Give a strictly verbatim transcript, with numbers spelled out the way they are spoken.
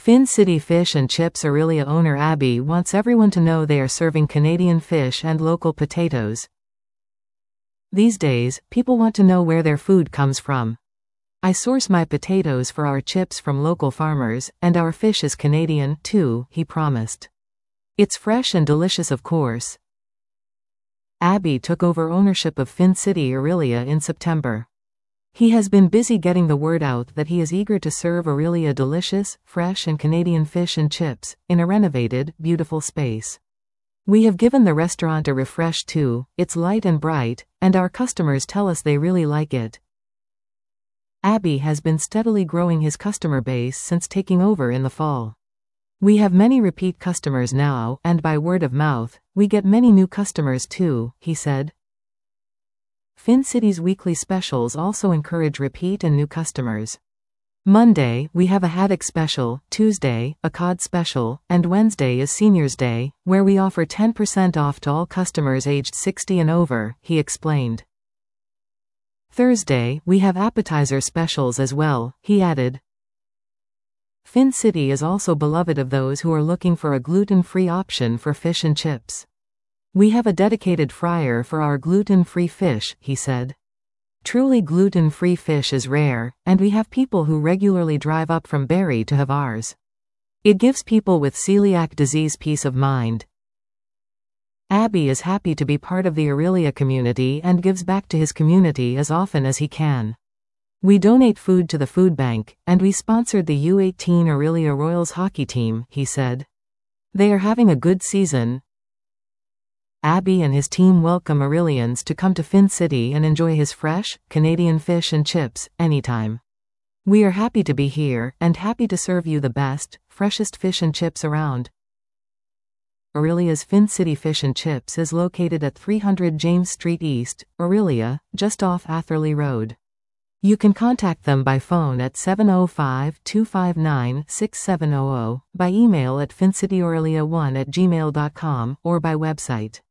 Fin City Fish and Chips Orillia owner Abby wants everyone to know they are serving Canadian fish and local potatoes. These days, people want to know where their food comes from. I source my potatoes for our chips from local farmers, and our fish is Canadian, too, he promised. It's fresh and delicious, of course. Abby took over ownership of Fin City Orillia in September. He has been busy getting the word out that he is eager to serve Orillia delicious, fresh and Canadian fish and chips, in a renovated, beautiful space. We have given the restaurant a refresh too, it's light and bright, and our customers tell us they really like it. Abby has been steadily growing his customer base since taking over in the fall. We have many repeat customers now, and by word of mouth, we get many new customers too, he said. Fin City's weekly specials also encourage repeat and new customers. Monday, we have a haddock special, Tuesday, a cod special, and Wednesday is Seniors Day, where we offer ten percent off to all customers aged sixty and over, he explained. Thursday, we have appetizer specials as well, he added. Fin City is also beloved of those who are looking for a gluten-free option for fish and chips. We have a dedicated fryer for our gluten-free fish, he said. Truly gluten-free fish is rare, and we have people who regularly drive up from Barrie to have ours. It gives people with celiac disease peace of mind. Abby is happy to be part of the Orillia community and gives back to his community as often as he can. We donate food to the food bank, and we sponsored the U eighteen Orillia Royals hockey team, he said. They are having a good season. Abby and his team welcome Orillians to come to Fin City and enjoy his fresh, Canadian fish and chips, anytime. We are happy to be here, and happy to serve you the best, freshest fish and chips around. Orillia's Fin City Fish and Chips is located at three hundred James Street East, Orillia, just off Atherley Road. You can contact them by phone at seven oh five, two five nine, six seven zero zero, by email at fincityorillia one at gmail dot com, or by website.